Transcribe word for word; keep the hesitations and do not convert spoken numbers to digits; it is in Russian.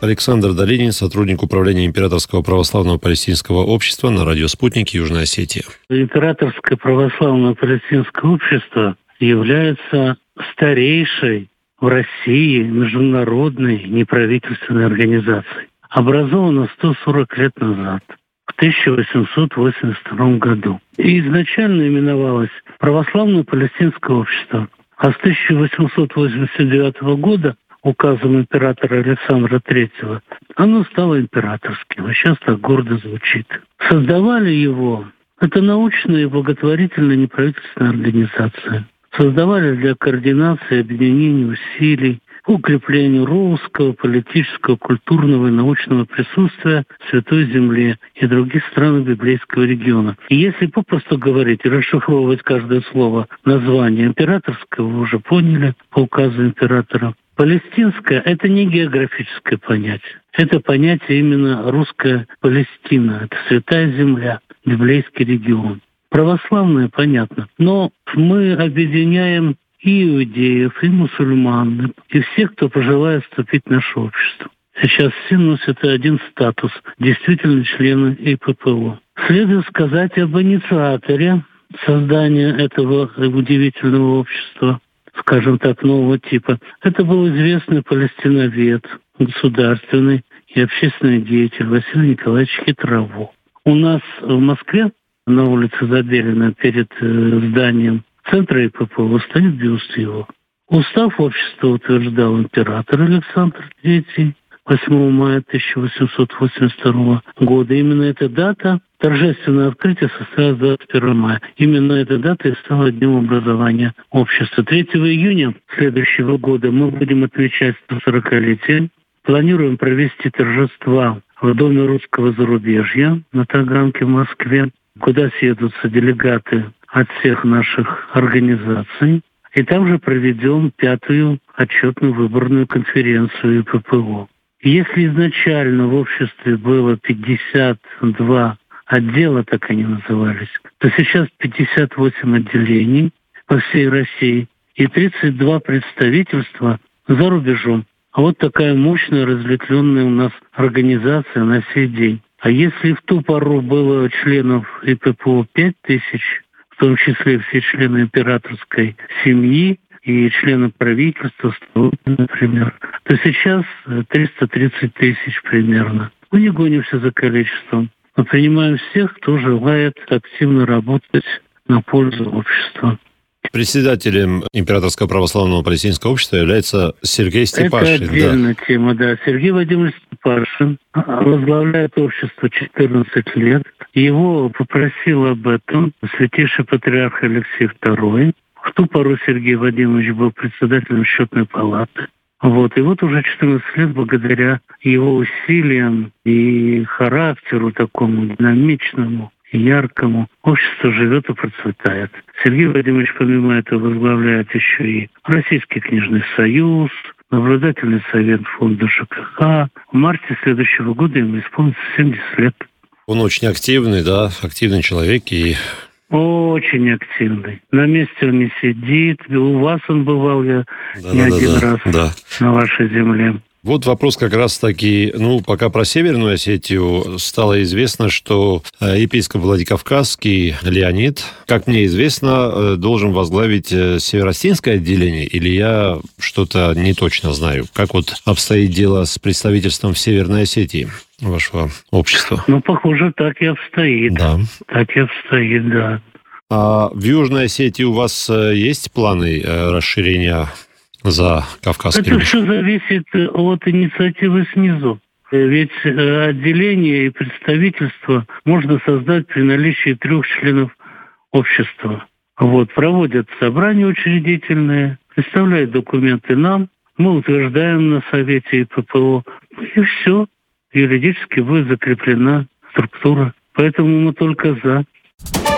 Александр Долинин, сотрудник управления Императорского православного палестинского общества на радио «Спутник» Южной Осетии. Императорское православное палестинское общество является старейшей в России международной неправительственной организацией. Образовано сто сорок лет назад, в тысяча восемьсот восемьдесят втором году. И изначально именовалось Православное палестинское общество. А с тысяча восемьсот восемьдесят девятого года указом императора Александра Третьего оно стало императорским, а сейчас так гордо звучит. Создавали его, это научная и благотворительная неправительственная организация. Создавали для координации, объединения усилий, укреплению русского политического, культурного и научного присутствия в Святой Земле и других странах библейского региона. И если попросту говорить и расшифровывать каждое слово названия императорского, вы уже поняли по указу императора. Палестинское – это не географическое понятие. Это понятие именно русская Палестина. Это Святая Земля, библейский регион. Православное, понятно. Но мы объединяем и иудеев, и мусульман, и всех, кто пожелает вступить в наше общество. Сейчас все носят один статус – действительно члены ИППО. Следует сказать об инициаторе создания этого удивительного общества, скажем так, нового типа. Это был известный палестиновед, государственный и общественный деятель Василий Николаевич Хитрово. У нас в Москве на улице Забелина перед зданием центра ИППО стоит бюст его. Устав общества утверждал император Александр Третий восьмого мая тысяча восемьсот восемьдесят второго года. Именно эта дата, торжественное открытие состоялось двадцать первого мая. Именно эта дата и стала днем образования общества. третьего июня следующего года мы будем отмечать сто сорокалетие. Планируем провести торжества в Доме русского зарубежья на Таганке в Москве, куда съедутся делегаты от всех наших организаций. И там же проведем пятую отчетную выборную конференцию ИППО. Если изначально в обществе было пятьдесят два отдела, так они назывались, то сейчас пятьдесят восемь отделений по всей России и тридцать два представительства за рубежом. А вот такая мощная, разветвленная у нас организация на сей день. А если в ту пору было членов ИППО пять тысяч, в том числе все члены императорской семьи и члены правительства, например, то сейчас триста тридцать тысяч примерно. Мы не гонимся за количеством. Мы принимаем всех, кто желает активно работать на пользу общества. Председателем Императорского православного палестинского общества является Сергей Степашин. Это отдельная да. тема, да. Сергей Владимирович Степашин возглавляет общество четырнадцать лет. Его попросил об этом святейший патриарх Алексей Второй. В ту пору Сергей Владимирович был председателем счетной палаты. Вот. И вот уже четырнадцать лет благодаря его усилиям и характеру такому динамичному, яркому, общество живет и процветает. Сергей Владимирович, помимо этого, возглавляет еще и Российский книжный союз, наблюдательный совет фонда ЖКХ. В марте следующего года ему исполнится семьдесят лет. Он очень активный, да, активный человек и... Очень активный. На месте он не сидит. У вас он бывал, я да, не да, один да, раз да. на вашей земле. Вот вопрос как раз-таки, ну, пока про Северную Осетию стало известно, что епископ Владикавказский Леонид, как мне известно, должен возглавить Северо-Осетинское отделение, или я что-то не точно знаю? Как вот обстоит дело с представительством в Северной Осетии вашего общества? Ну, похоже, так и обстоит. Да. Так и обстоит, да. А в Южной Осетии у вас есть планы расширения за Кавказский Это рубеж? все зависит от инициативы снизу. Ведь отделение и представительство можно создать при наличии трех членов общества. Вот, проводят собрания учредительные, представляют документы нам, мы утверждаем на совете ИППО, и все. Юридически будет закреплена структура. Поэтому мы только за.